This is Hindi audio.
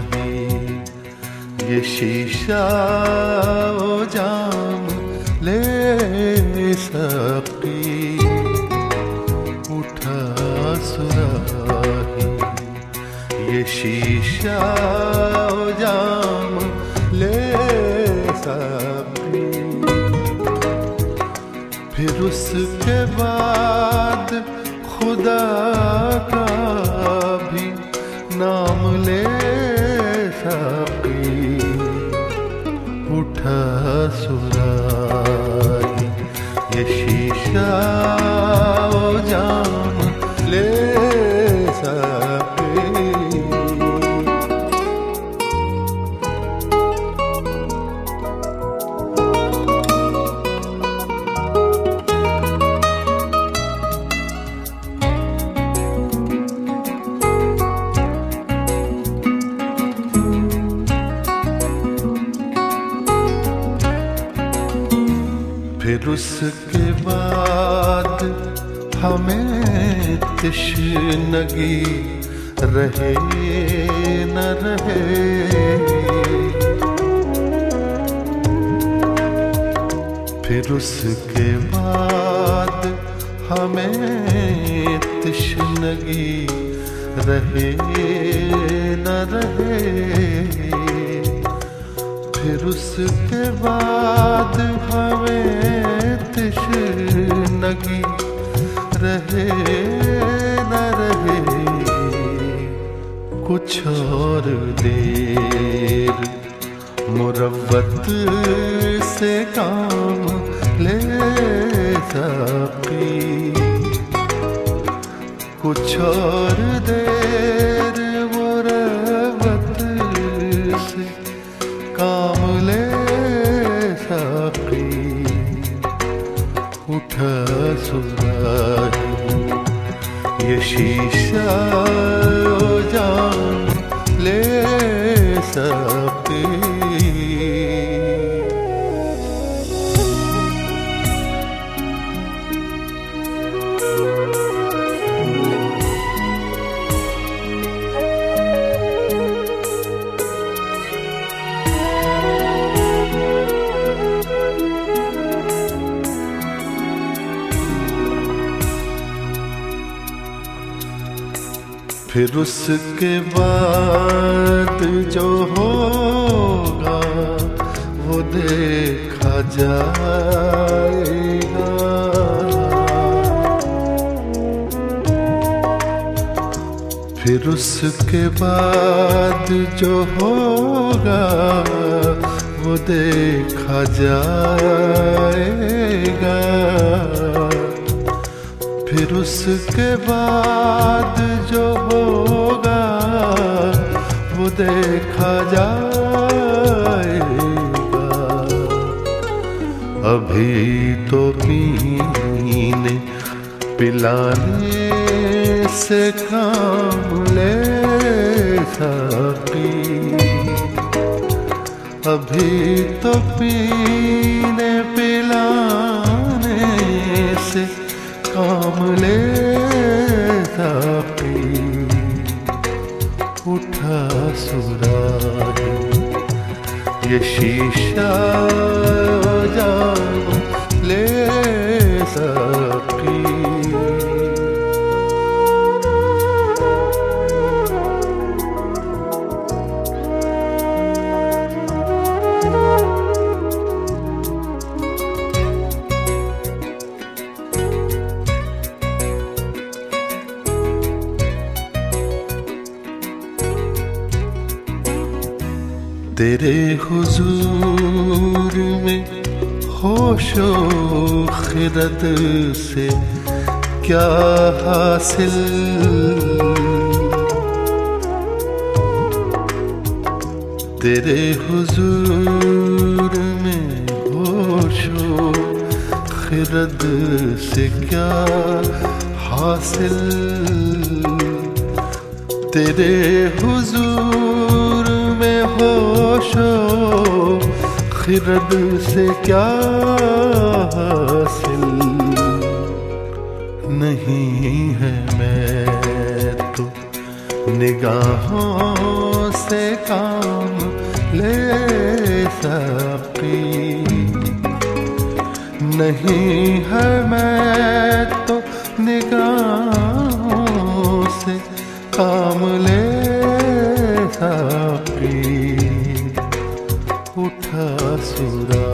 नहीं। ये शीशा ओ जाम ले सकी, उठा सुराही। ये शीशा ओ जाम ले सकी। फिर उसके बाद खुदा का भी नाम ले सकी, उठा सुराही। ये शीशा ओ जाम ले सकी। फिर उसके बाद हमें तश्नगी रहे न रहे। फिर उसके बाद हमें तश्नगी रहे न रहे। फिर उसके बाद हमें तश्नगी रहे न रहे। कुछ और देर मुरव्वत से काम ले सकी। कुछ और देर मुरव्वत से काम ले सकी, उठा सुराही। ये शीशा ओ जाम ले सकी। फिर उसके बाद जो होगा वो देखा जाएगा। फिर उसके बाद जो होगा वो देखा जाएगा। फिर उसके बाद जो होगा वो देखा जाएगा। अभी तो पीने पिलाने से काम ले सकी। अभी तो पीने पिलाने से काम ले सकी, उठा सुराही। ये शीशा जाम ले सकी। तेरे हुजूर में होशो खिरत से क्या हासिल। तेरे हुजूर में होशो खिरत से क्या हासिल। तेरे हुजूर में होशो खिरद से क्या हासिल। नहीं है मैं तो निगाहों से काम ले सकती नहीं है। मैं तो निगाहों से काम ले सकती। उठा सूरज